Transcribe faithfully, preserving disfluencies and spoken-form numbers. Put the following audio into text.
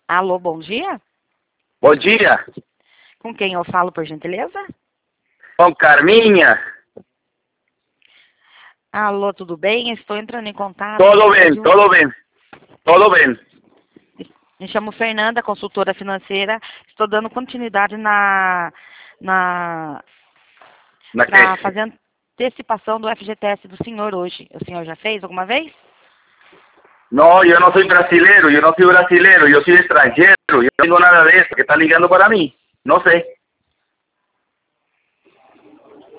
Alô, bom dia? Bom dia, Com quem eu falo, por gentileza? com Carminha. Alô, tudo bem? Estou entrando em contato. Todo bem, de um- todo bem, todo bem. Me chamo Fernanda, consultora financeira. Estou dando continuidade na, na Na para que? fazer antecipação do F G T S do senhor hoje. O senhor já fez alguma vez? No, yo no soy brasilero, yo no soy brasilero, yo soy extranjero, yo no tengo nada de eso, que está ligando para mí, no sé.